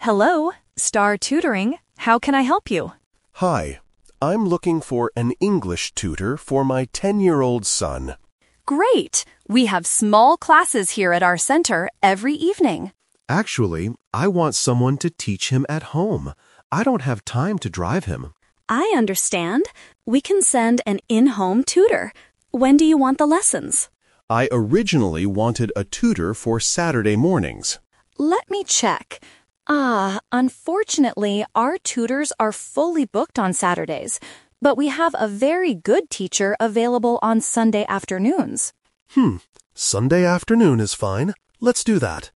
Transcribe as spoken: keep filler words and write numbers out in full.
Hello, Star Tutoring. How can I help you? Hi, I'm looking for an English tutor for my ten-year-old son. Great! We have small classes here at our center every evening. Actually, I want someone to teach him at home. I don't have time to drive him. I understand. We can send an in-home tutor. When do you want the lessons? I originally wanted a tutor for Saturday mornings. Let me check. Ah, unfortunately, our tutors are fully booked on Saturdays, but we have a very good teacher available on Sunday afternoons. Hmm, Sunday afternoon is fine. Let's do that.